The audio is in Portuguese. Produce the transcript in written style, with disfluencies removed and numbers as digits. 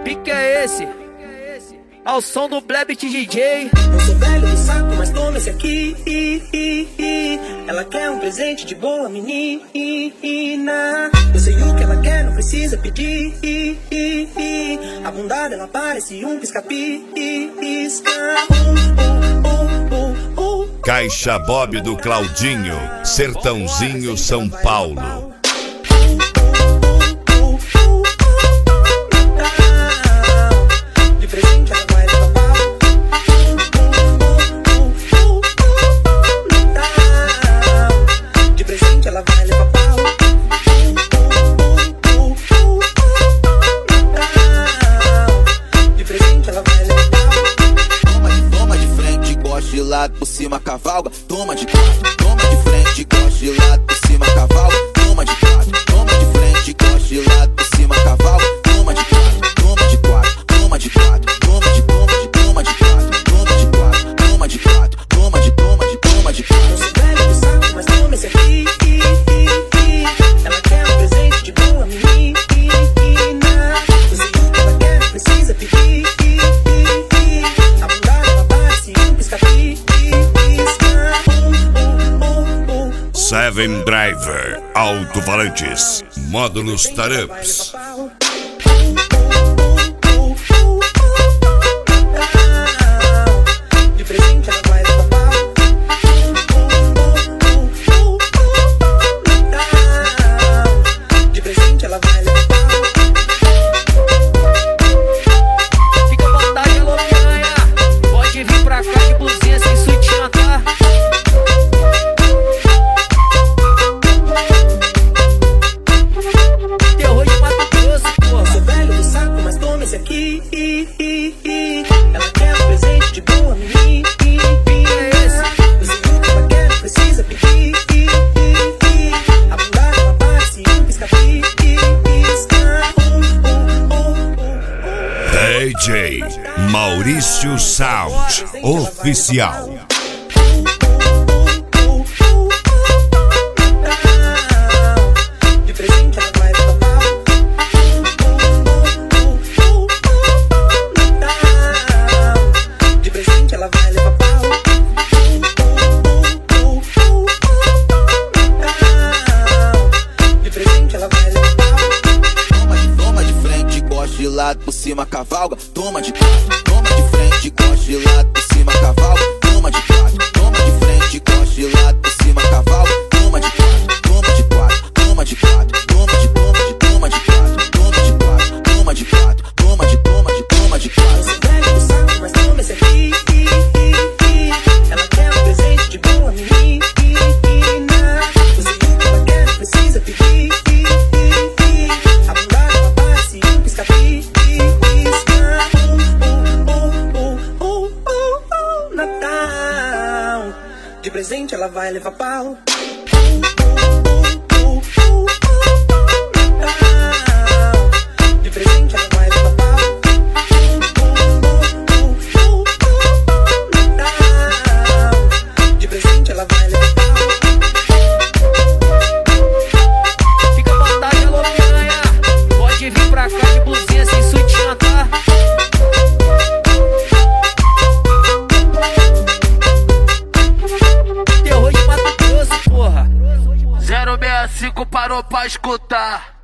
pique é esse? Ao som do Blebit DJ. Eu sou velho do saco, mas toma esse aqui. Ela quer um presente de boa menina. Eu sei o que ela quer, não precisa pedir. A bunda dela parece um pisca-pisca. Caixa Bob do Claudinho, Sertãozinho, São Paulo. De presente ela vai levar pau. De presente ela vai levar pau. De presente ela vai levar pau. Toma de frente, gosta de lado, por cima cavalga. Toma de quatro, toma de frente, gosta de lado, por cima cavalga. Toma de quatro, toma de frente, gosta de lado, por cima cavalga. Toma de quatro, toma de quatro, toma de quatro, toma de quatro, toma de quatro, toma de quatro, toma de quatro, toma de quatro. Eu sou velho do saco, mas toma esse aqui. Ela quer um presente de boa menina. Eu sei o que ela quer, não precisa pedir. A bunda dela parece um pisca-pisca. Seven Driver, alto-falantes, módulos Taramps. De presente ela vai levar pau. De presente ela vai levar pau. Fica à vontade, alô piranha. Pode vir pra cá de blusinha sem sutiã, tá? Terror de Mato Grosso, Sou porra. velho do saco, mas toma esse aqui. Ela quer um presente de boa menina. Eu sei o que ela quer, não precisa pedir. A bunda dela parece um pisca-pisca. DJ Maurício Sound, oficial. De presente ela vai levar pau. De presente ela vai levar pau. De presente ela vai levar pau. Toma de frente, gosta de lado, por cima cavalga. Toma de quatro, toma de frente, gosta de lado, por cima cavalga. Toma de quatro, toma de frente, gosta de lado, por cima cavalga. Toma de quatro, toma de quatro, toma de quatro, toma de quatro, toma de quatro, toma de quatro, toma de quatro. Eu sou velho do saco, mas toma esse aqui. Ela quer um presente de boa menina. Eu sei o que ela quer, não precisa pedir. A bunda dela parece um pisca-pisca. Natal. De presente ela vai levar pau. De presente ela vai levar pau. De presente ela vai levar pau. Fica à vontade, alô piranha. Pode vir pra cá de blusinha sem sutiã, tá? Terror de Mato Grosso, porra. 065 parou pra escutar.